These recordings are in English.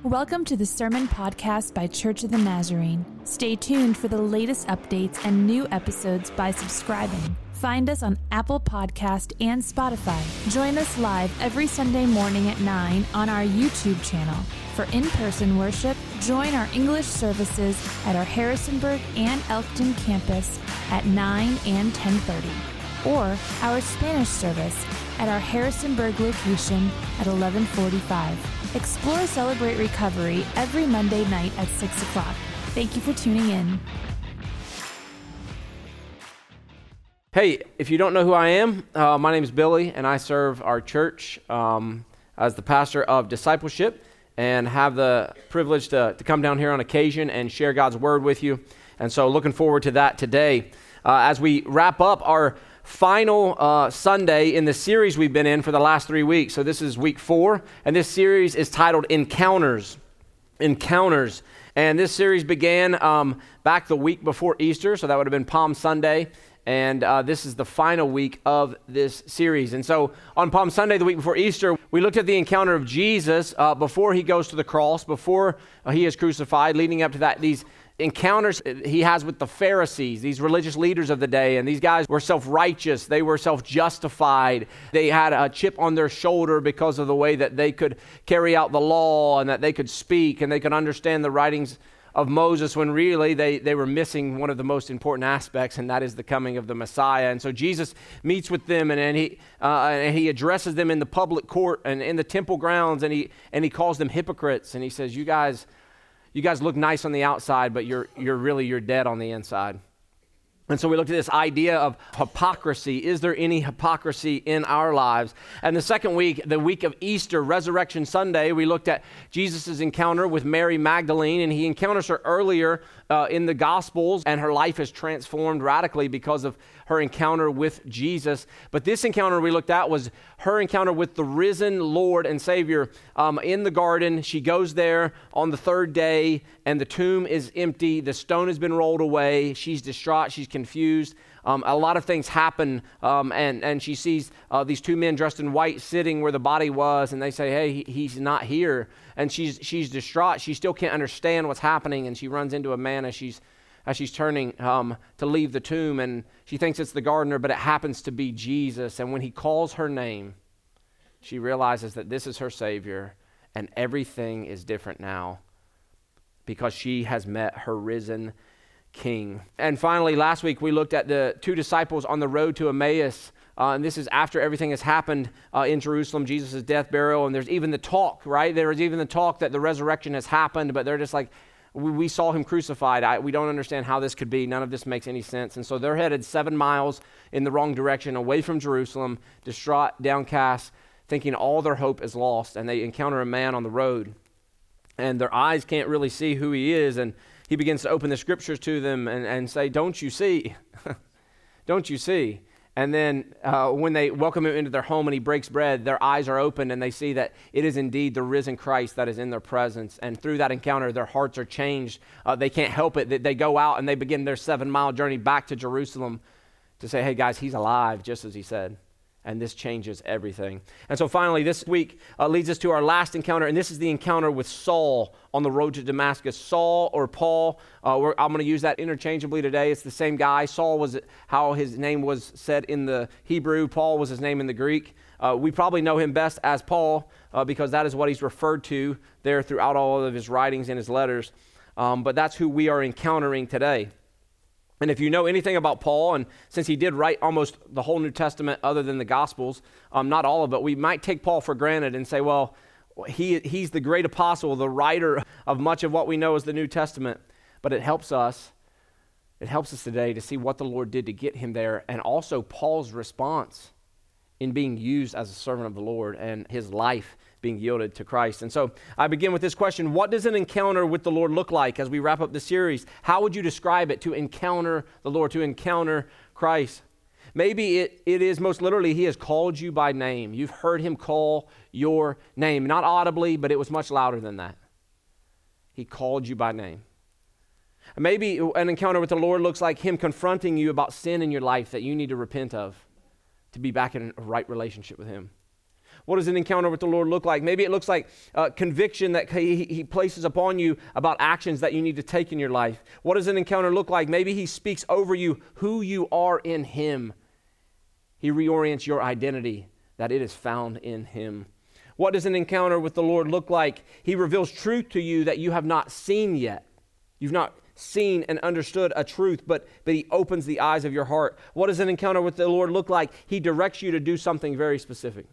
Welcome to the Sermon Podcast by Church of the Nazarene. Stay tuned for the latest updates and new episodes by subscribing. Find us on Apple Podcast and Spotify. Join us live every Sunday morning at 9 on our YouTube channel. For in-person worship, join our English services at our Harrisonburg and Elkton campus at 9 and 10:30, or our Spanish service at our Harrisonburg location at 11:45. Explore Celebrate Recovery every Monday night at 6 o'clock. Thank you for tuning in. Hey, if you don't know who I am, my name is Billy, and I serve our church as the pastor of discipleship and have the privilege to come down here on occasion and share God's word with you. And so looking forward to that today. As we wrap up our final Sunday in the series we've been in for the last 3 weeks. So this is week 4, and this series is titled Encounters. Encounters. And this series began back the week before Easter, so that would have been Palm Sunday. And this is the final week of this series. And so on Palm Sunday, the week before Easter, we looked at the encounter of Jesus before he goes to the cross, before he is crucified, leading up to that, these encounters he has with the Pharisees, these religious leaders of the day. And these guys were self-righteous. They were self-justified. They had a chip on their shoulder because of the way that they could carry out the law and that they could speak and they could understand the writings of Moses, when really they were missing one of the most important aspects, and that is the coming of the Messiah. And so Jesus meets with them, and he addresses them in the public court and in the temple grounds, and he calls them hypocrites, and he says, you guys look nice on the outside, but you're dead on the inside. And so we looked at this idea of hypocrisy. Is there any hypocrisy in our lives? And the second week, the week of Easter, Resurrection Sunday, we looked at Jesus' encounter with Mary Magdalene, and he encounters her earlier in the Gospels, and her life is transformed radically because of her encounter with Jesus. But this encounter we looked at was her encounter with the risen Lord and Savior in the garden. She goes there on the third day, and the tomb is empty. The stone has been rolled away. She's distraught. She's confused. A lot of things happen, and she sees these two men dressed in white sitting where the body was, and they say, hey, he's not here. And she's distraught. She still can't understand what's happening, and she runs into a man as she's turning to leave the tomb, and she thinks it's the gardener, but it happens to be Jesus. And when he calls her name, she realizes that this is her Savior, and everything is different now because she has met her risen King. And finally, last week we looked at the two disciples on the road to Emmaus, and this is after everything has happened in Jerusalem, Jesus' death, burial, and there's even the talk, right? There's even the talk that the resurrection has happened, but they're just like, we saw him crucified. We don't understand how this could be. None of this makes any sense. And so they're headed 7 miles in the wrong direction, away from Jerusalem, distraught, downcast, thinking all their hope is lost, and they encounter a man on the road, and their eyes can't really see who he is, and he begins to open the scriptures to them and say, don't you see? Don't you see? And then when they welcome him into their home and he breaks bread, their eyes are opened and they see that it is indeed the risen Christ that is in their presence. And through that encounter, their hearts are changed. They can't help it. They go out and they begin their 7-mile journey back to Jerusalem to say, hey guys, he's alive, just as he said. And this changes everything. And so finally, this week leads us to our last encounter, and this is the encounter with Saul on the road to Damascus. Saul or Paul, I'm going to use that interchangeably today. It's the same guy. Saul was how his name was said in the Hebrew. Paul was his name in the Greek. We probably know him best as Paul because that is what he's referred to there throughout all of his writings and his letters. But that's who we are encountering today. And if you know anything about Paul, and since he did write almost the whole New Testament other than the Gospels, not all of it, we might take Paul for granted and say, well, he's the great apostle, the writer of much of what we know as the New Testament. But it helps us today to see what the Lord did to get him there, and also Paul's response in being used as a servant of the Lord and his life being yielded to Christ. And so I begin with this question: what does an encounter with the Lord look like as we wrap up the series? How would you describe it, to encounter the Lord, to encounter Christ? Maybe it is most literally, he has called you by name. You've heard him call your name, not audibly, but it was much louder than that. He called you by name. Maybe an encounter with the Lord looks like him confronting you about sin in your life that you need to repent of, to be back in a right relationship with him. What does an encounter with the Lord look like? Maybe it looks like conviction that he places upon you about actions that you need to take in your life. What does an encounter look like? Maybe he speaks over you who you are in him. He reorients your identity, that it is found in him. What does an encounter with the Lord look like? He reveals truth to you that you have not seen yet. You've not seen and understood a truth, but he opens the eyes of your heart. What does an encounter with the Lord look like? He directs you to do something very specific.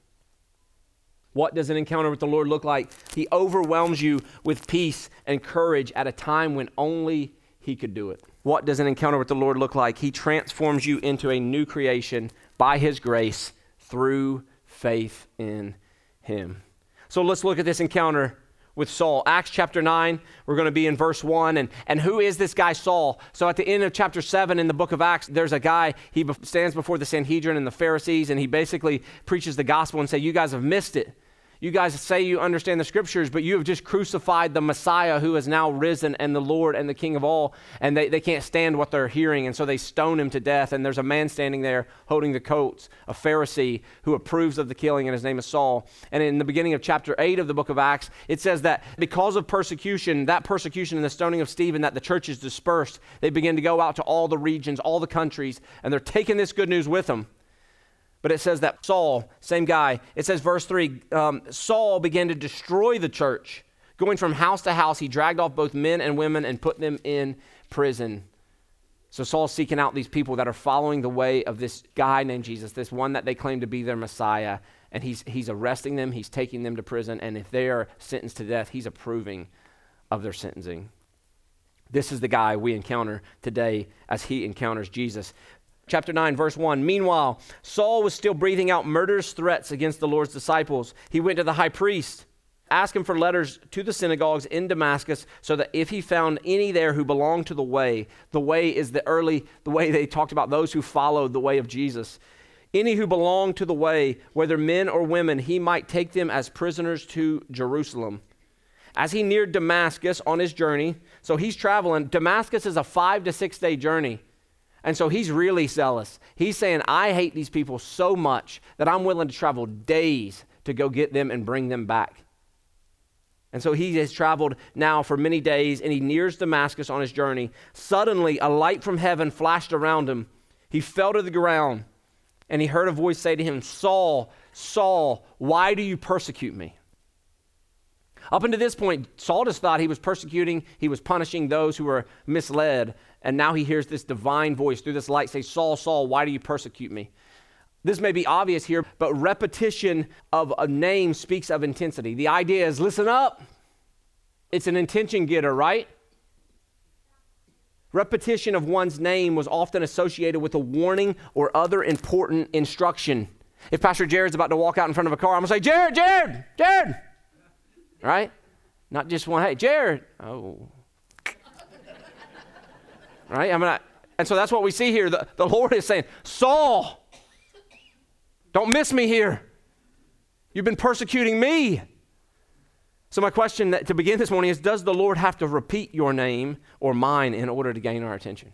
What does an encounter with the Lord look like? He overwhelms you with peace and courage at a time when only he could do it. What does an encounter with the Lord look like? He transforms you into a new creation by his grace through faith in him. So let's look at this encounter with Saul. Acts chapter 9, we're going to be in verse 1. And who is this guy Saul? So at the end of chapter 7 in the book of Acts, there's a guy, he stands before the Sanhedrin and the Pharisees, and he basically preaches the gospel and say, you guys have missed it. You guys say you understand the scriptures, but you have just crucified the Messiah who is now risen and the Lord and the King of all, and they can't stand what they're hearing, and so they stone him to death. And there's a man standing there holding the coats, a Pharisee who approves of the killing, and his name is Saul. And in the beginning of chapter 8 of the book of Acts, it says that because of persecution, that persecution and the stoning of Stephen, that the church is dispersed. They begin to go out to all the regions, all the countries, and they're taking this good news with them. But it says that Saul, same guy, it says verse 3, Saul began to destroy the church. Going from house to house, he dragged off both men and women and put them in prison. So Saul's seeking out these people that are following the way of this guy named Jesus, this one that they claim to be their Messiah. And he's arresting them, he's taking them to prison, and if they are sentenced to death, he's approving of their sentencing. This is the guy we encounter today as he encounters Jesus. Chapter 9, verse 1, meanwhile, Saul was still breathing out murderous threats against the Lord's disciples. He went to the high priest, asked him for letters to the synagogues in Damascus, so that if he found any there who belonged to the way is the way they talked about those who followed the way of Jesus. Any who belonged to the way, whether men or women, he might take them as prisoners to Jerusalem. As he neared Damascus on his journey, so he's traveling. Damascus is a 5 to 6 day journey. And so he's really zealous. He's saying, I hate these people so much that I'm willing to travel days to go get them and bring them back. And so he has traveled now for many days, and he nears Damascus on his journey. Suddenly, a light from heaven flashed around him. He fell to the ground, and he heard a voice say to him, Saul, Saul, why do you persecute me? Up until this point, Saul just thought he was persecuting, he was punishing those who were misled. And now he hears this divine voice through this light say, Saul, Saul, why do you persecute me? This may be obvious here, but repetition of a name speaks of intensity. The idea is, listen up. It's an intention getter, right? Repetition of one's name was often associated with a warning or other important instruction. If Pastor Jared's about to walk out in front of a car, I'm going to say, Jared. Right? Not just one, hey, Jared. Oh. Right? And so that's what we see here. The Lord is saying, Saul, don't miss me here. You've been persecuting me. So my question to begin this morning is, does the Lord have to repeat your name or mine in order to gain our attention?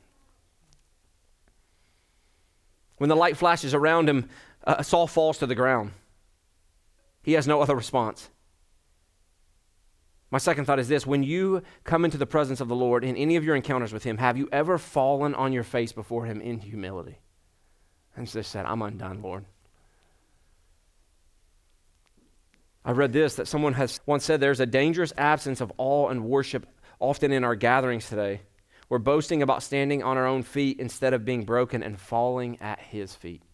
When the light flashes around him, Saul falls to the ground. He has no other response. My second thought is this: when you come into the presence of the Lord in any of your encounters with him, have you ever fallen on your face before him in humility and just said, I'm undone, Lord? I read this, that someone has once said there's a dangerous absence of awe and worship often in our gatherings today. We're boasting about standing on our own feet instead of being broken and falling at his feet.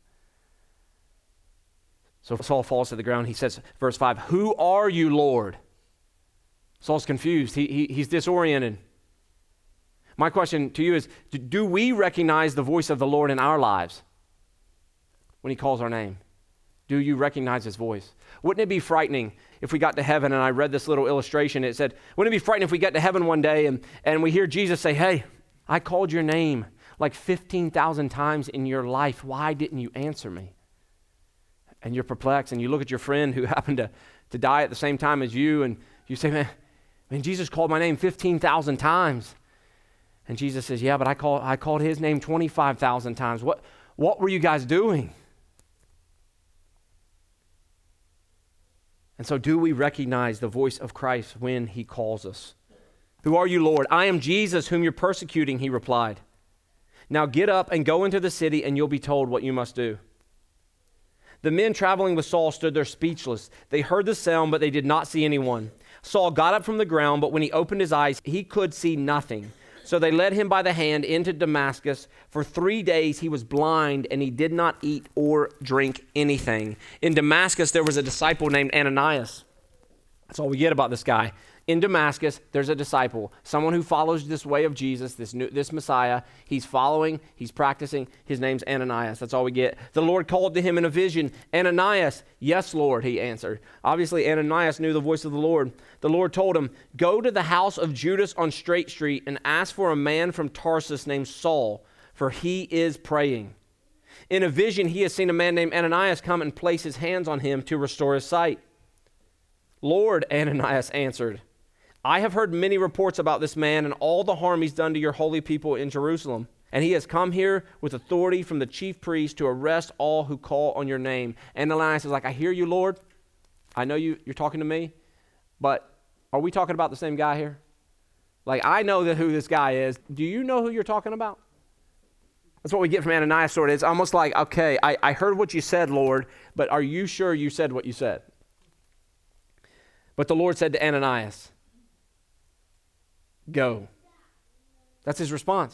So Saul falls to the ground. He says, verse 5, who are you, Lord? Saul's confused. He's disoriented. My question to you is, do we recognize the voice of the Lord in our lives when he calls our name? Do you recognize his voice? Wouldn't it be frightening if we got to heaven, and I read this little illustration, it said, wouldn't it be frightening if we get to heaven one day and we hear Jesus say, hey, I called your name like 15,000 times in your life. Why didn't you answer me? And you're perplexed, and you look at your friend who happened to die at the same time as you, and you say, man, Jesus called my name 15,000 times. And Jesus says, yeah, but I called his name 25,000 times. What were you guys doing? And so do we recognize the voice of Christ when he calls us? Who are you, Lord? I am Jesus, whom you're persecuting, he replied. Now get up and go into the city, and you'll be told what you must do. The men traveling with Saul stood there speechless. They heard the sound, but they did not see anyone. Saul got up from the ground, but when he opened his eyes, he could see nothing. So they led him by the hand into Damascus. For 3 days he was blind, and he did not eat or drink anything. In Damascus, there was a disciple named Ananias. That's all we get about this guy. In Damascus, there's a disciple, someone who follows this way of Jesus, this Messiah. He's following, he's practicing. His name's Ananias. That's all we get. The Lord called to him in a vision, Ananias. Yes, Lord, he answered. Obviously, Ananias knew the voice of the Lord. The Lord told him, go to the house of Judas on Straight Street and ask for a man from Tarsus named Saul, for he is praying. In a vision, he has seen a man named Ananias come and place his hands on him to restore his sight. Lord, Ananias answered, I have heard many reports about this man and all the harm he's done to your holy people in Jerusalem. And he has come here with authority from the chief priest to arrest all who call on your name. And Ananias is like, I hear you, Lord. I know you're talking to me. But are we talking about the same guy here? Like, I know who this guy is. Do you know who you're talking about? That's what we get from Ananias, sort of. It's almost like, okay, I heard what you said, Lord, but are you sure you said what you said? But the Lord said to Ananias, go. That's his response.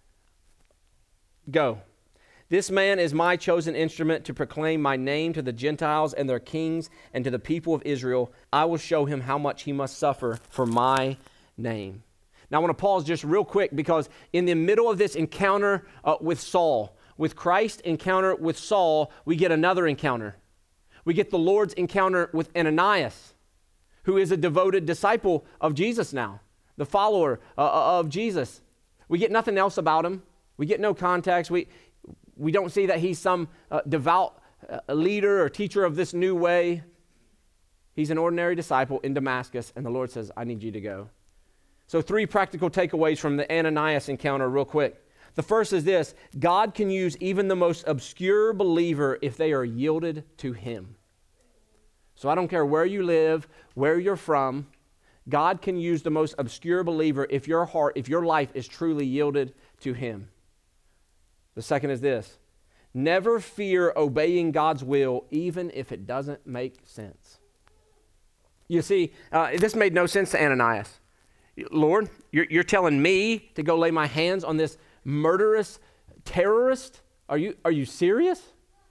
Go. This man is my chosen instrument to proclaim my name to the Gentiles and their kings and to the people of Israel. I will show him how much he must suffer for my name. Now I want to pause just real quick, because in the middle of this encounter with Saul, with Christ's encounter with Saul, we get another encounter. We get the Lord's encounter with Ananias, who is a devoted disciple of Jesus now, the follower of Jesus. We get nothing else about him. We get no context. We don't see that he's some devout leader or teacher of this new way. He's an ordinary disciple in Damascus, and the Lord says, I need you to go. So 3 practical takeaways from the Ananias encounter real quick. The first is this: God can use even the most obscure believer if they are yielded to him. So I don't care where you live, where you're from, God can use the most obscure believer if your heart, if your life is truly yielded to him. The second is this: never fear obeying God's will, even if it doesn't make sense. You see, this made no sense to Ananias. Lord, you're telling me to go lay my hands on this murderous terrorist? Are you serious?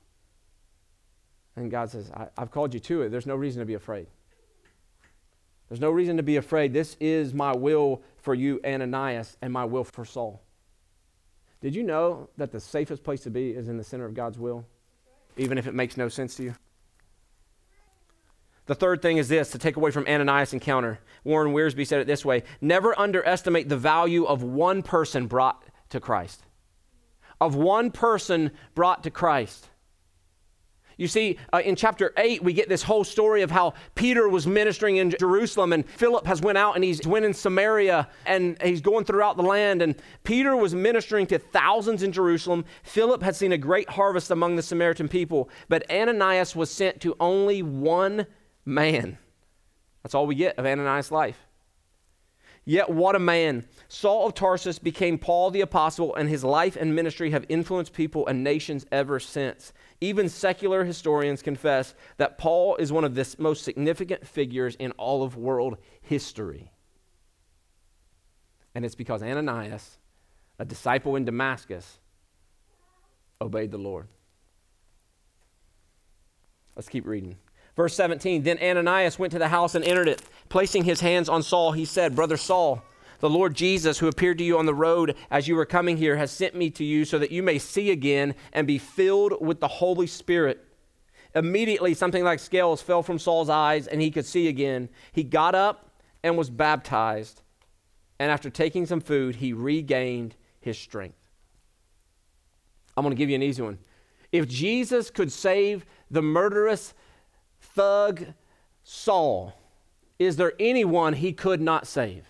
And God says, I've called you to it. There's no reason to be afraid. There's no reason to be afraid. This is my will for you, Ananias, and my will for Saul. Did you know that the safest place to be is in the center of God's will, even if it makes no sense to you? The third thing is this, to take away from Ananias' encounter. Warren Wiersbe said it this way: never underestimate the value of one person brought to Christ. Of one person brought to Christ. You see, in chapter 8, we get this whole story of how Peter was ministering in Jerusalem, and Philip has went out and he's went in Samaria, and he's going throughout the land, and Peter was ministering to thousands in Jerusalem. Philip had seen a great harvest among the Samaritan people, but Ananias was sent to only one man. That's all we get of Ananias' life. Yet what a man. Saul of Tarsus became Paul the Apostle, and his life and ministry have influenced people and nations ever since. Even secular historians confess that Paul is one of the most significant figures in all of world history. And it's because Ananias, a disciple in Damascus, obeyed the Lord. Let's keep reading. Verse 17, then Ananias went to the house and entered it. Placing his hands on Saul, he said, Brother Saul, the Lord Jesus, who appeared to you on the road as you were coming here, has sent me to you so that you may see again and be filled with the Holy Spirit. Immediately, something like scales fell from Saul's eyes, and he could see again. He got up and was baptized. And after taking some food, he regained his strength. I'm going to give you an easy one. If Jesus could save the murderous thug Saul, is there anyone he could not save?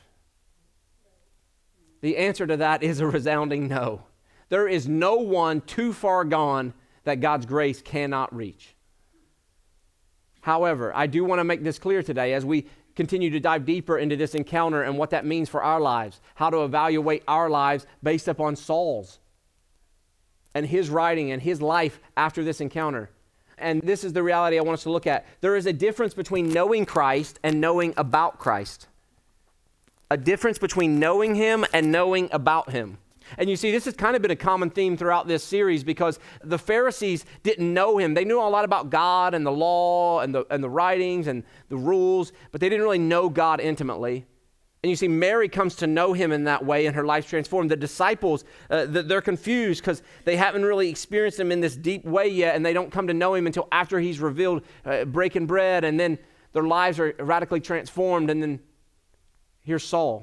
The answer to that is a resounding no. There is no one too far gone that God's grace cannot reach. However, I do want to make this clear today as we continue to dive deeper into this encounter and what that means for our lives, how to evaluate our lives based upon Saul's and his writing and his life after this encounter. And this is the reality I want us to look at. There is a difference between knowing Christ and knowing about Christ. A difference between knowing him and knowing about him. And you see, this has kind of been a common theme throughout this series because the Pharisees didn't know him. They knew a lot about God and the law and the writings and the rules, but they didn't really know God intimately. And you see, Mary comes to know him in that way and her life's transformed. The disciples, they're confused because they haven't really experienced him in this deep way yet, and they don't come to know him until after he's revealed breaking bread, and then their lives are radically transformed. And then here's Saul,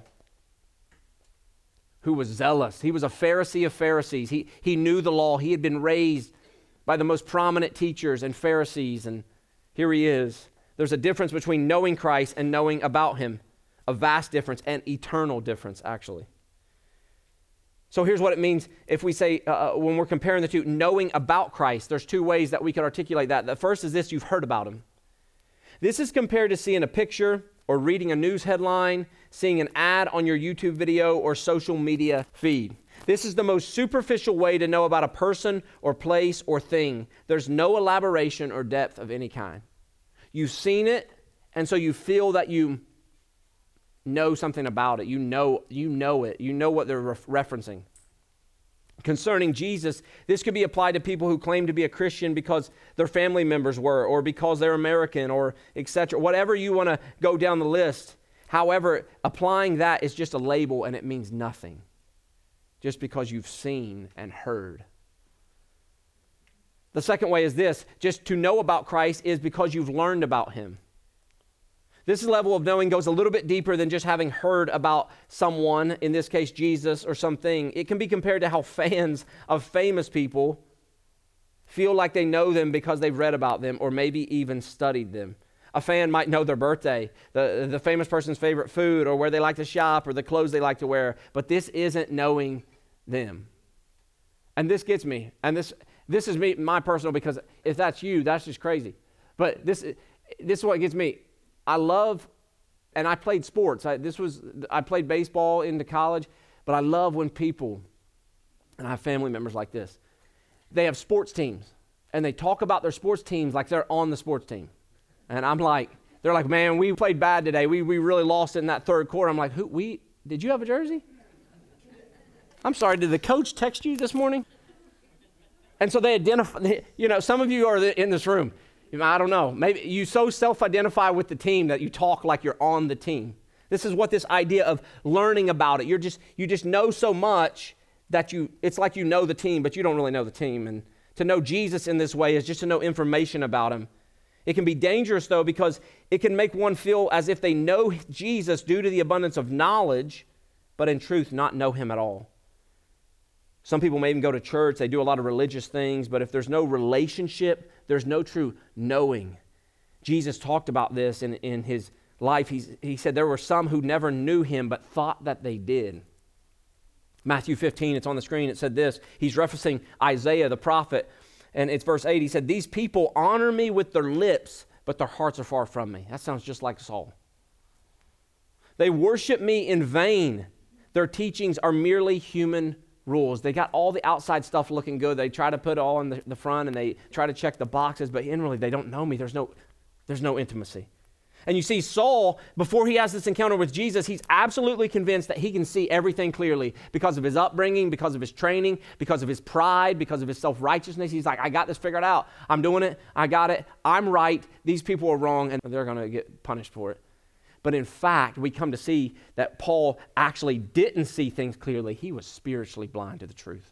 who was zealous. He was a Pharisee of Pharisees. He knew the law. He had been raised by the most prominent teachers and Pharisees, and here he is. There's a difference between knowing Christ and knowing about him. A vast difference, and eternal difference, actually. So here's what it means if we say, when we're comparing the two, knowing about Christ, there's two ways that we can articulate that. The first is this: you've heard about him. This is compared to seeing a picture or reading a news headline, seeing an ad on your YouTube video or social media feed. This is the most superficial way to know about a person or place or thing. There's no elaboration or depth of any kind. You've seen it, and so you feel that you know something about it. You know it. You know what they're referencing. Concerning Jesus, this could be applied to people who claim to be a Christian because their family members were, or because they're American, or etc. Whatever you want to go down the list. However, applying that is just a label, and it means nothing. Just because you've seen and heard. The second way is this: just to know about Christ is because you've learned about him. This level of knowing goes a little bit deeper than just having heard about someone, in this case Jesus, or something. It can be compared to how fans of famous people feel like they know them because they've read about them or maybe even studied them. A fan might know their birthday, the famous person's favorite food, or where they like to shop, or the clothes they like to wear, but this isn't knowing them. And this gets me, and this is me, my personal, because if that's you, that's just crazy. But this is what gets me. I love, and I played sports. I played baseball into college, but I love when people, and I have family members like this, they have sports teams, and they talk about their sports teams like they're on the sports team. And I'm like, they're like, man, we played bad today. We really lost in that third quarter. I'm like, did you have a jersey? I'm sorry, did the coach text you this morning? And so they identify, some of you are in this room. I don't know. Maybe you so self-identify with the team that you talk like you're on the team. This is what this idea of learning about it. You just know so much that it's like you know the team, but you don't really know the team. And to know Jesus in this way is just to know information about him. It can be dangerous, though, because it can make one feel as if they know Jesus due to the abundance of knowledge, but in truth not know him at all. Some people may even go to church, they do a lot of religious things, but if there's no relationship, there's no true knowing. Jesus talked about this in his life. He said there were some who never knew him but thought that they did. Matthew 15, it's on the screen, it said this. He's referencing Isaiah the prophet, and it's verse 8. He said, "These people honor me with their lips, but their hearts are far from me." That sounds just like Saul. "They worship me in vain. Their teachings are merely human rules." They got all the outside stuff looking good. They try to put it all in the front, and they try to check the boxes, but inwardly they don't know me. There's no intimacy. And you see Saul, before he has this encounter with Jesus, he's absolutely convinced that he can see everything clearly because of his upbringing, because of his training, because of his pride, because of his self-righteousness. He's like, I got this figured out. I'm doing it. I got it. I'm right. These people are wrong, and they're going to get punished for it. But in fact, we come to see that Paul actually didn't see things clearly. He was spiritually blind to the truth.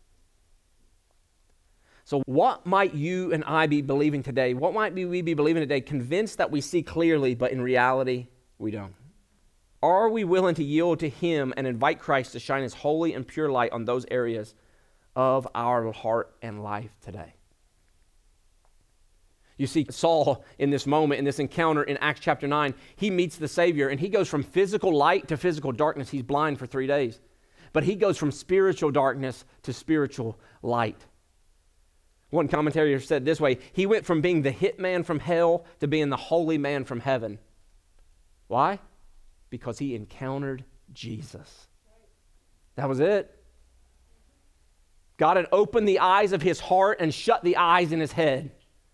So what might you and I be believing today? What might we be believing today, convinced that we see clearly, but in reality, we don't? Are we willing to yield to him and invite Christ to shine his holy and pure light on those areas of our heart and life today? You see, Saul, in this moment, in this encounter in Acts chapter 9, he meets the Savior, and he goes from physical light to physical darkness. He's blind for 3 days. But he goes from spiritual darkness to spiritual light. One commentator said it this way: he went from being the hitman from hell to being the holy man from heaven. Why? Because he encountered Jesus. That was it. God had opened the eyes of his heart and shut the eyes in his head.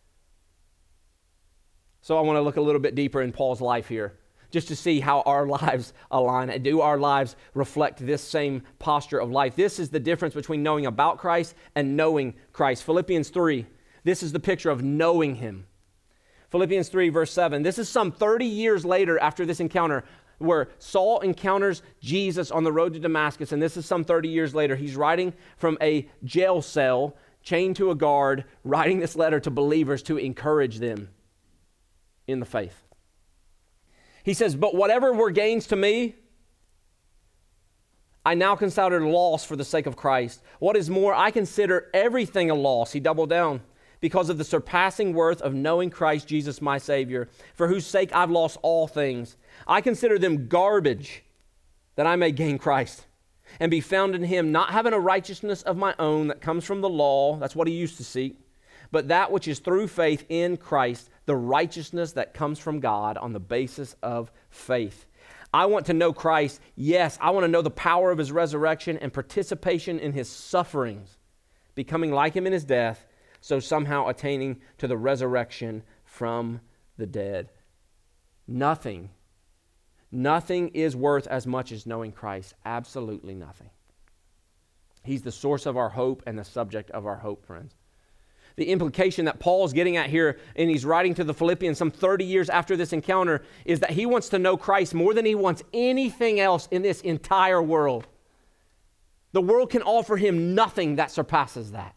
So I want to look a little bit deeper in Paul's life here, just to see how our lives align. Do our lives reflect this same posture of life? This is the difference between knowing about Christ and knowing Christ. Philippians 3, this is the picture of knowing him. Philippians 3, verse 7, this is some 30 years later after this encounter, where Saul encounters Jesus on the road to Damascus, and this is some 30 years later. He's writing from a jail cell, chained to a guard, writing this letter to believers to encourage them in the faith. He says, but whatever were gains to me, I now consider loss for the sake of Christ. What is more, I consider everything a loss. He doubled down. Because of the surpassing worth of knowing Christ Jesus my Savior, for whose sake I've lost all things. I consider them garbage, that I may gain Christ and be found in him, not having a righteousness of my own that comes from the law, that's what he used to seek, but that which is through faith in Christ, the righteousness that comes from God on the basis of faith. I want to know Christ. Yes, I want to know the power of his resurrection and participation in his sufferings, becoming like him in his death, so somehow attaining to the resurrection from the dead. Nothing is worth as much as knowing Christ. Absolutely nothing. He's the source of our hope and the subject of our hope, friends. The implication that Paul's getting at here, and he's writing to the Philippians some 30 years after this encounter, is that he wants to know Christ more than he wants anything else in this entire world. The world can offer him nothing that surpasses that.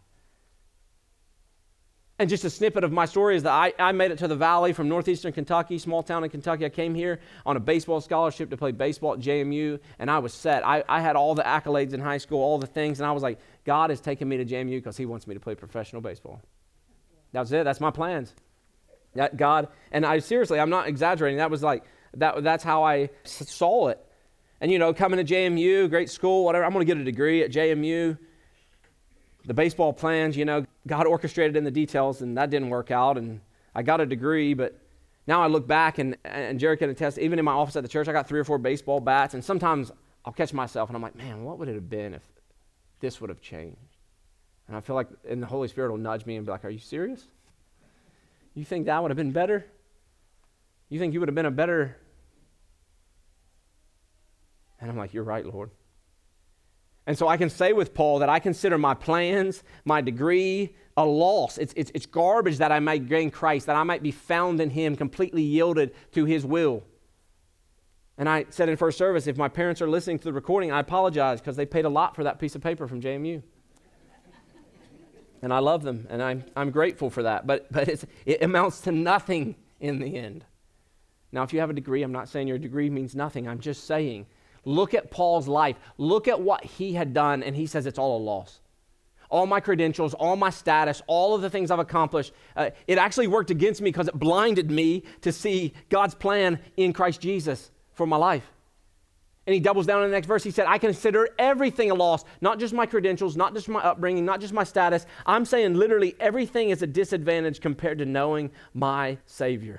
And just a snippet of my story is that I made it to the Valley from northeastern Kentucky, small town in Kentucky. I came here on a baseball scholarship to play baseball at JMU, and I was set. I had all the accolades in high school, all the things, and I was like, God has taken me to JMU because he wants me to play professional baseball. That's it. That's my plans. That God, and I'm not exaggerating. That was like, that's how I saw it. And, coming to JMU, great school, whatever, I'm going to get a degree at JMU. The baseball plans, God orchestrated in the details, and that didn't work out, and I got a degree, but now I look back, and Jared can attest, even in my office at the church, I got 3 or 4 baseball bats, and sometimes I'll catch myself, and I'm like, man, what would it have been if this would have changed? And I feel like, and the Holy Spirit will nudge me and be like, are you serious? You think that would have been better? You think you would have been a better? And I'm like, you're right, Lord. And so I can say with Paul that I consider my plans, my degree, a loss. It's garbage that I might gain Christ, that I might be found in him, completely yielded to his will. And I said in first service, if my parents are listening to the recording, I apologize because they paid a lot for that piece of paper from JMU. And I love them, and I'm grateful for that. But it amounts to nothing in the end. Now, if you have a degree, I'm not saying your degree means nothing. I'm just saying, look at Paul's life. Look at what he had done, and he says it's all a loss. All my credentials, all my status, all of the things I've accomplished, it actually worked against me because it blinded me to see God's plan in Christ Jesus for my life. And he doubles down in the next verse. He said, I consider everything a loss, not just my credentials, not just my upbringing, not just my status. I'm saying literally everything is a disadvantage compared to knowing my Savior.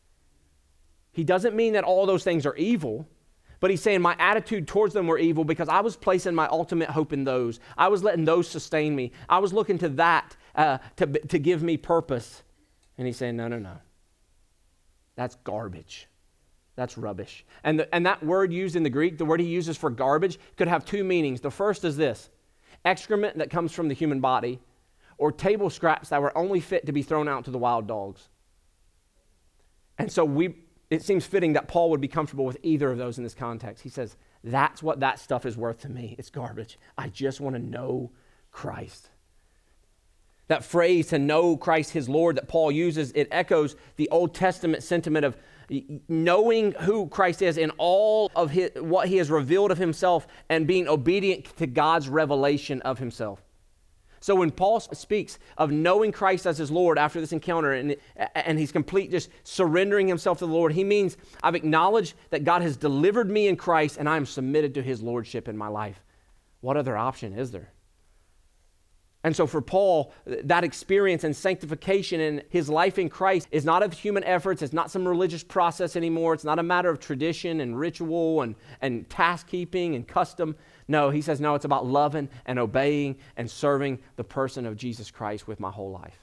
He doesn't mean that all those things are evil, but he's saying my attitude towards them were evil because I was placing my ultimate hope in those. I was letting those sustain me. I was looking to that to give me purpose. And he's saying, no. That's garbage. That's rubbish. And that word used in the Greek, the word he uses for garbage, could have 2 meanings. The first is this: excrement that comes from the human body, or table scraps that were only fit to be thrown out to the wild dogs. And so it seems fitting that Paul would be comfortable with either of those in this context. He says, that's what that stuff is worth to me. It's garbage. I just want to know Christ. That phrase, to know Christ his Lord, that Paul uses, it echoes the Old Testament sentiment of knowing who Christ is in all of what he has revealed of himself and being obedient to God's revelation of himself. So when Paul speaks of knowing Christ as his Lord after this encounter and he's complete just surrendering himself to the Lord, he means I've acknowledged that God has delivered me in Christ and I am submitted to his lordship in my life. What other option is there? And so for Paul, that experience and sanctification in his life in Christ is not of human efforts. It's not some religious process anymore. It's not a matter of tradition and ritual and task keeping and custom. No, he says, no, it's about loving and obeying and serving the person of Jesus Christ with my whole life.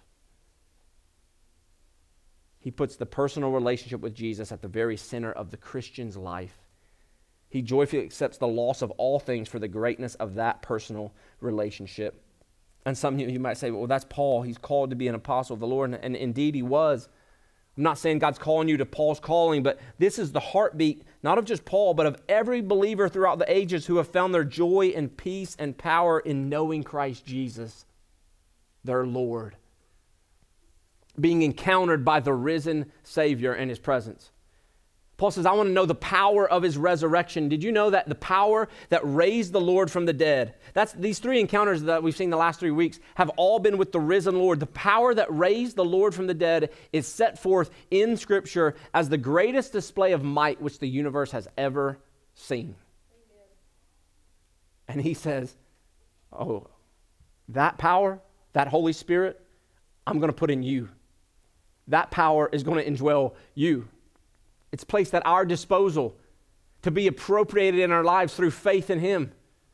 He puts the personal relationship with Jesus at the very center of the Christian's life. He joyfully accepts the loss of all things for the greatness of that personal relationship. And some of you might say, well, that's Paul. He's called to be an apostle of the Lord. And indeed he was. I'm not saying God's calling you to Paul's calling, but this is the heartbeat, not of just Paul, but of every believer throughout the ages who have found their joy and peace and power in knowing Christ Jesus, their Lord, being encountered by the risen Savior in his presence. Paul says, I want to know the power of his resurrection. Did you know that the power that raised the Lord from the dead? These three encounters that we've seen the last 3 weeks have all been with the risen Lord. The power that raised the Lord from the dead is set forth in Scripture as the greatest display of might which the universe has ever seen. Amen. And he says, oh, that power, that Holy Spirit, I'm going to put in you. That power is going to indwell you. It's placed at our disposal to be appropriated in our lives through faith in him.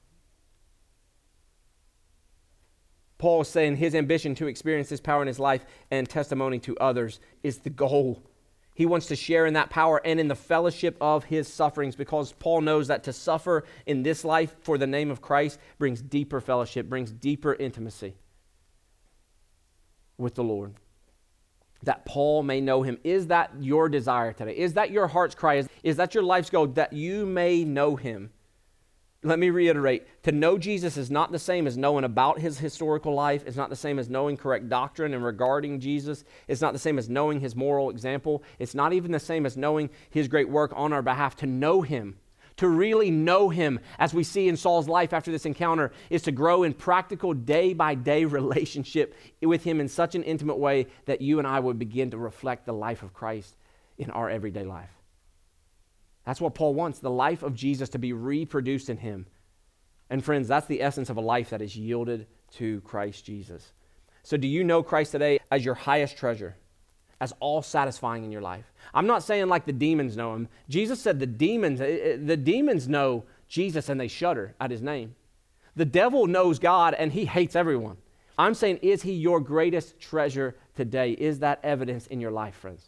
Paul is saying his ambition to experience this power in his life and testimony to others is the goal. He wants to share in that power and in the fellowship of his sufferings, because Paul knows that to suffer in this life for the name of Christ brings deeper fellowship, brings deeper intimacy with the Lord. That Paul may know him. Is that your desire today? Is that your heart's cry? Is that your life's goal, that you may know him? Let me reiterate, to know Jesus is not the same as knowing about his historical life. It's not the same as knowing correct doctrine and regarding Jesus. It's not the same as knowing his moral example. It's not even the same as knowing his great work on our behalf. To know him, to really know him, as we see in Saul's life after this encounter, is to grow in practical day-by-day relationship with him in such an intimate way that you and I would begin to reflect the life of Christ in our everyday life. That's what Paul wants, the life of Jesus to be reproduced in him. And friends, that's the essence of a life that is yielded to Christ Jesus. So do you know Christ today as your highest treasure, as all satisfying in your life? I'm not saying like the demons know him. Jesus said the demons know Jesus and they shudder at his name. The devil knows God and he hates everyone. I'm saying, is he your greatest treasure today? Is that evidence in your life, friends?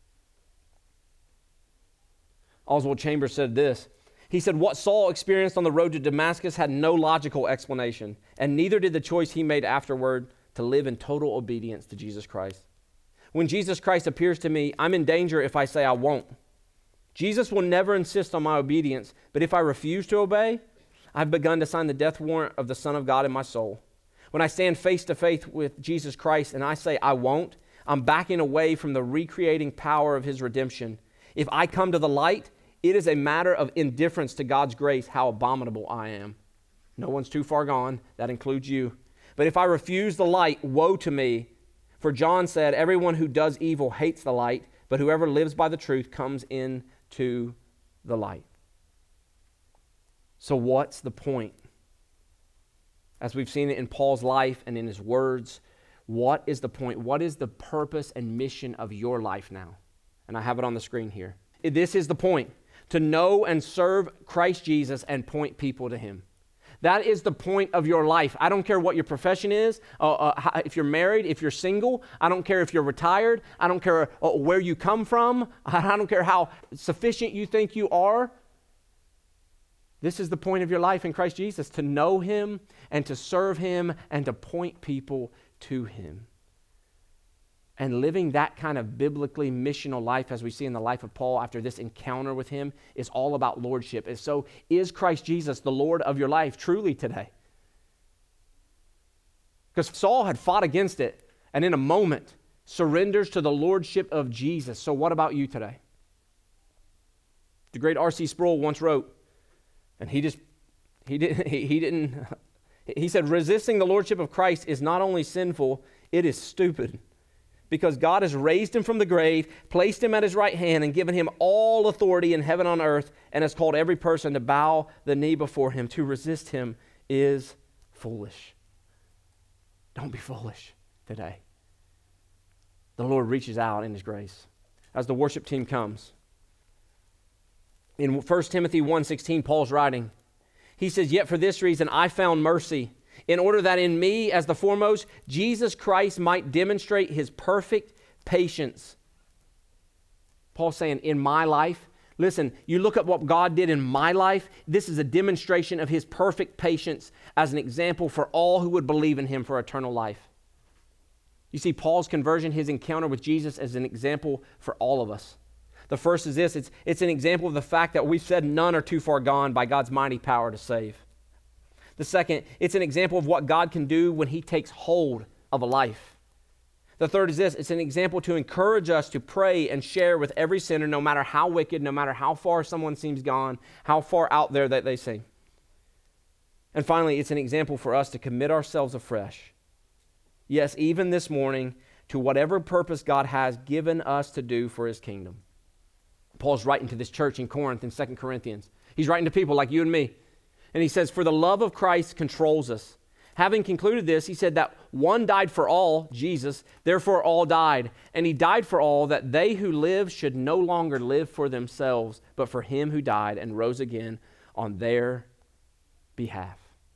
Oswald Chambers said this. He said, what Saul experienced on the road to Damascus had no logical explanation, and neither did the choice he made afterward to live in total obedience to Jesus Christ. When Jesus Christ appears to me, I'm in danger if I say I won't. Jesus will never insist on my obedience, but if I refuse to obey, I've begun to sign the death warrant of the Son of God in my soul. When I stand face to face with Jesus Christ and I say I won't, I'm backing away from the recreating power of his redemption. If I come to the light, it is a matter of indifference to God's grace how abominable I am. No one's too far gone. That includes you. But if I refuse the light, woe to me. For John said, everyone who does evil hates the light, but whoever lives by the truth comes into the light. So what's the point? As we've seen it in Paul's life and in his words, what is the point? What is the purpose and mission of your life now? And I have it on the screen here. This is the point, to know and serve Christ Jesus and point people to him. That is the point of your life. I don't care what your profession is, if you're married, if you're single. I don't care if you're retired. I don't care where you come from. I don't care how sufficient you think you are. This is the point of your life in Christ Jesus, to know him and to serve him and to point people to him. And living that kind of biblically missional life, as we see in the life of Paul after this encounter with him, is all about lordship. And so is Christ Jesus the Lord of your life truly today? Because Saul had fought against it and in a moment surrenders to the lordship of Jesus. So what about you today? The great R.C. Sproul once wrote, and he said, resisting the lordship of Christ is not only sinful, it is stupid. Because God has raised him from the grave, placed him at his right hand, and given him all authority in heaven and on earth, and has called every person to bow the knee before him. To resist him is foolish. Don't be foolish today. The Lord reaches out in his grace. As the worship team comes, in 1 Timothy 1:16, Paul's writing. He says, "Yet for this reason I found mercy, in order that in me, as the foremost, Jesus Christ might demonstrate his perfect patience." Paul's saying, in my life, listen, you look at what God did in my life, this is a demonstration of his perfect patience as an example for all who would believe in him for eternal life. You see, Paul's conversion, his encounter with Jesus, as an example for all of us. The first is this, it's an example of the fact that we've said none are too far gone by God's mighty power to save. The second, it's an example of what God can do when he takes hold of a life. The third is this, it's an example to encourage us to pray and share with every sinner, no matter how wicked, no matter how far someone seems gone, how far out there that they seem. And finally, it's an example for us to commit ourselves afresh. Yes, even this morning, to whatever purpose God has given us to do for his kingdom. Paul's writing to this church in Corinth in 2 Corinthians. He's writing to people like you and me. And he says, "For the love of Christ controls us. Having concluded this, he said that one died for all, Jesus, therefore all died. And he died for all, that they who live should no longer live for themselves, but for him who died and rose again on their behalf."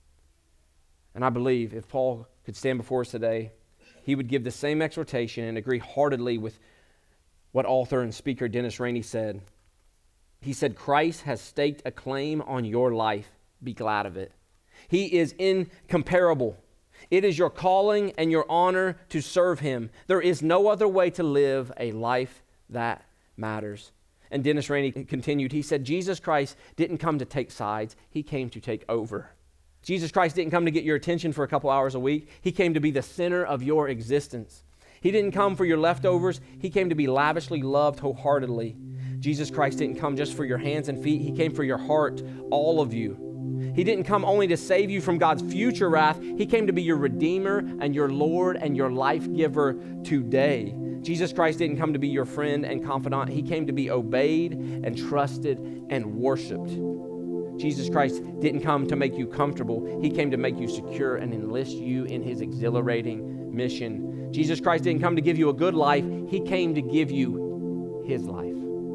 And I believe if Paul could stand before us today, he would give the same exhortation and agree heartedly with what author and speaker Dennis Rainey said. He said, "Christ has staked a claim on your life. Be glad of it. He is incomparable. It is your calling and your honor to serve him. There is no other way to live a life that matters." And Dennis Rainey continued, he said, "Jesus Christ didn't come to take sides. He came to take over. Jesus Christ didn't come to get your attention for a couple hours a week. He came to be the center of your existence. He didn't come for your leftovers. He came to be lavishly loved wholeheartedly. Jesus Christ didn't come just for your hands and feet. He came for your heart, all of you. He didn't come only to save you from God's future wrath. He came to be your Redeemer and your Lord and your life giver today. Jesus Christ didn't come to be your friend and confidant. He came to be obeyed and trusted and worshiped. Jesus Christ didn't come to make you comfortable. He came to make you secure and enlist you in his exhilarating mission. Jesus Christ didn't come to give you a good life. He came to give you his life.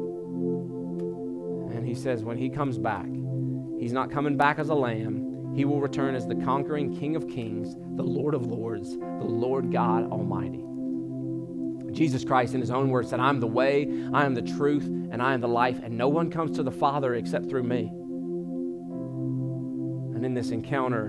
And he says when he comes back, he's not coming back as a lamb. He will return as the conquering King of Kings, the Lord of Lords, the Lord God Almighty. Jesus Christ, in his own words, said, "I'm the way, I am the truth, and I am the life, and no one comes to the Father except through me." And in this encounter,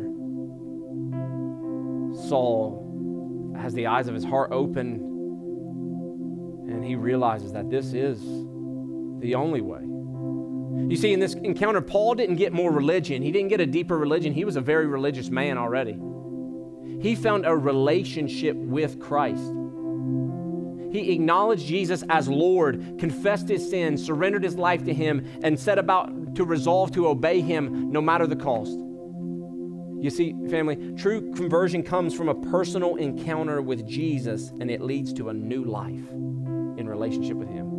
Saul has the eyes of his heart open, and he realizes that this is the only way. You see, in this encounter, Paul didn't get more religion. He didn't get a deeper religion. He was a very religious man already. He found a relationship with Christ. He acknowledged Jesus as Lord, confessed his sins, surrendered his life to him, and set about to resolve to obey him no matter the cost. You see, family, true conversion comes from a personal encounter with Jesus, and it leads to a new life in relationship with him.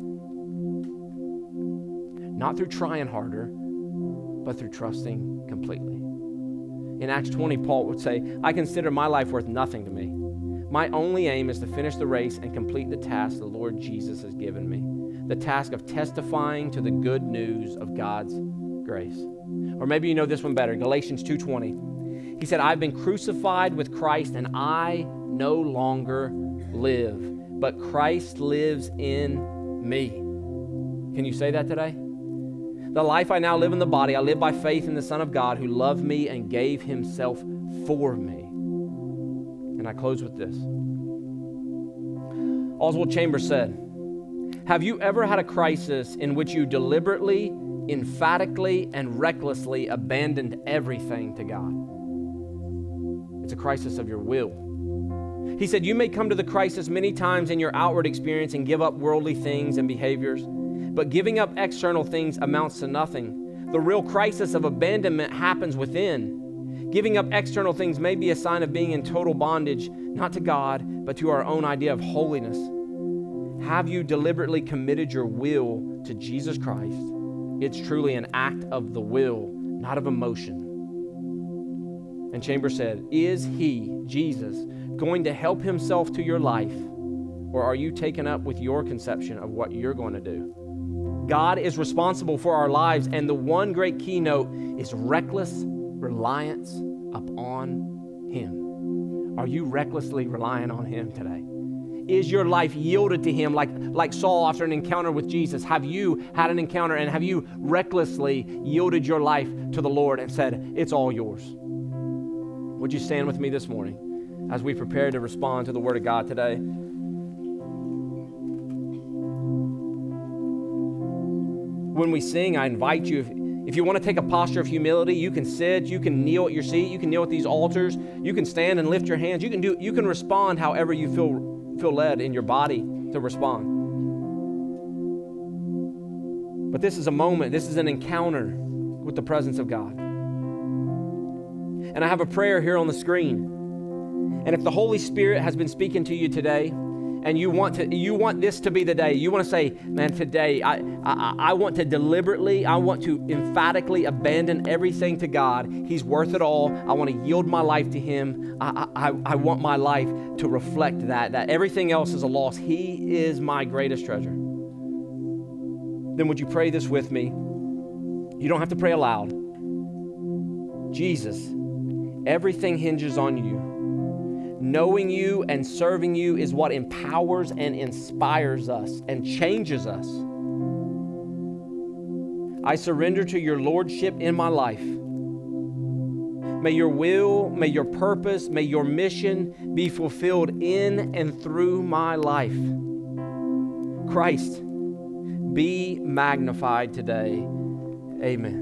Not through trying harder, but through trusting completely. In Acts 20, Paul would say, "I consider my life worth nothing to me. My only aim is to finish the race and complete the task the Lord Jesus has given me, the task of testifying to the good news of God's grace." Or maybe you know this one better, Galatians 2:20. He said, "I've been crucified with Christ, and I no longer live, but Christ lives in me." Can you say that today? "The life I now live in the body, I live by faith in the Son of God who loved me and gave himself for me." And I close with this. Oswald Chambers said, "Have you ever had a crisis in which you deliberately, emphatically, and recklessly abandoned everything to God?" It's a crisis of your will. He said, "You may come to the crisis many times in your outward experience and give up worldly things and behaviors, but giving up external things amounts to nothing. The real crisis of abandonment happens within. Giving up external things may be a sign of being in total bondage, not to God, but to our own idea of holiness. Have you deliberately committed your will to Jesus Christ? It's truly an act of the will, not of emotion." And Chambers said, is he, Jesus, going to help himself to your life, or are you taken up with your conception of what you're going to do? God is responsible for our lives, and the one great keynote is reckless reliance upon him. Are you recklessly relying on him today? Is your life yielded to him like Saul after an encounter with Jesus? Have you had an encounter and have you recklessly yielded your life to the Lord and said, it's all yours? Would you stand with me this morning as we prepare to respond to the Word of God today? When we sing, I invite you, if you want to take a posture of humility, you can sit, you can kneel at your seat, you can kneel at these altars, you can stand and lift your hands, you can respond however you feel led in your body to respond. But this is a moment, this is an encounter with the presence of God. And I have a prayer here on the screen. And if the Holy Spirit has been speaking to you today, and you want this to be the day, you want to say, man, today I want to deliberately, I want to emphatically abandon everything to God. He's worth it all. I want to yield my life to him. I want my life to reflect that everything else is a loss. He is my greatest treasure. Then would you pray this with me? You don't have to pray aloud. Jesus, everything hinges on you. Knowing you and serving you is what empowers and inspires us and changes us. I surrender to your lordship in my life. May your will, may your purpose, may your mission be fulfilled in and through my life. Christ, be magnified today. Amen.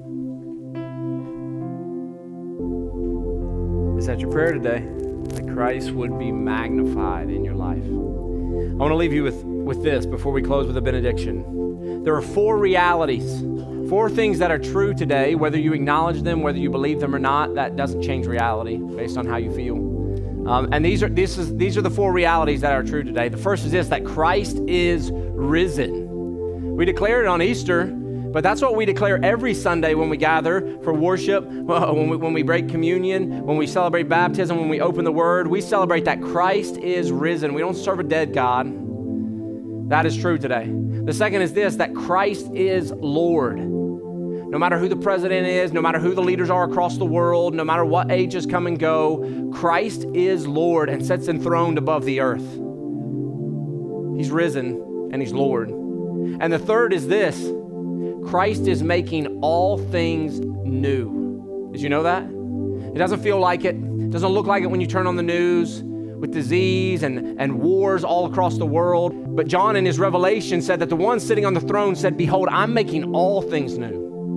Is that your prayer today? That Christ would be magnified in your life. I want to leave you with this before we close with a benediction. There are 4 realities, 4 things that are true today, whether you acknowledge them, whether you believe them or not. That doesn't change reality based on how you feel. And these are the 4 realities that are true today. The first is this, that Christ is risen. We declare it on Easter, but that's what we declare every Sunday when we gather for worship, when we break communion, when we celebrate baptism, when we open the Word. We celebrate that Christ is risen. We don't serve a dead God. That is true today. The second is this, that Christ is Lord. No matter who the president is, no matter who the leaders are across the world, no matter what ages come and go, Christ is Lord and sits enthroned above the earth. He's risen and he's Lord. And the third is this, Christ is making all things new. Did you know that? It doesn't feel like it. It doesn't look like it when you turn on the news with disease and wars all across the world. But John in his revelation said that the one sitting on the throne said, behold, I'm making all things new.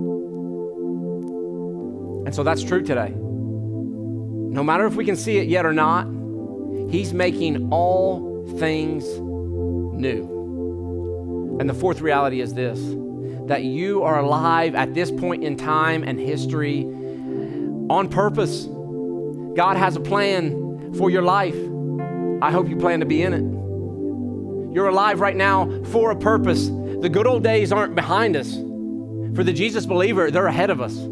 And so that's true today. No matter if we can see it yet or not, he's making all things new. And the fourth reality is this, that you are alive at this point in time and history on purpose. God has a plan for your life. I hope you plan to be in it. You're alive right now for a purpose. The good old days aren't behind us. For the Jesus believer, they're ahead of us.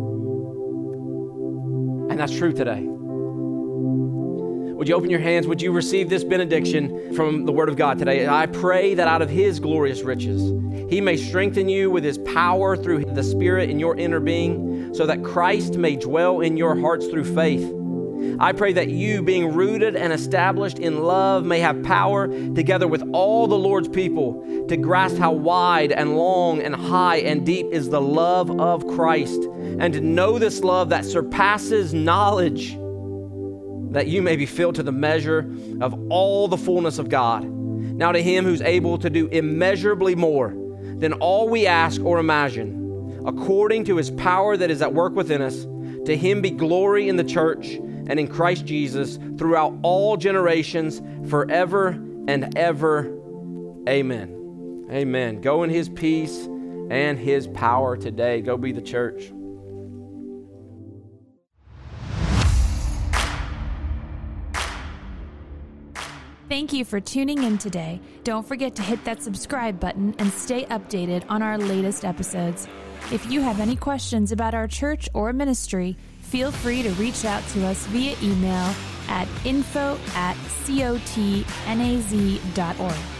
And that's true today. Would you open your hands? Would you receive this benediction from the Word of God today? I pray that out of His glorious riches, He may strengthen you with His power through the Spirit in your inner being, so that Christ may dwell in your hearts through faith. I pray that you, being rooted and established in love, may have power, together with all the Lord's people, to grasp how wide and long and high and deep is the love of Christ, and to know this love that surpasses knowledge, that you may be filled to the measure of all the fullness of God. Now to Him who's able to do immeasurably more than all we ask or imagine, according to His power that is at work within us, to Him be glory in the church and in Christ Jesus throughout all generations, forever and ever. Amen. Amen. Go in His peace and His power today. Go be the church. Thank you for tuning in today. Don't forget to hit that subscribe button and stay updated on our latest episodes. If you have any questions about our church or ministry, feel free to reach out to us via email at info@cotnaz.org.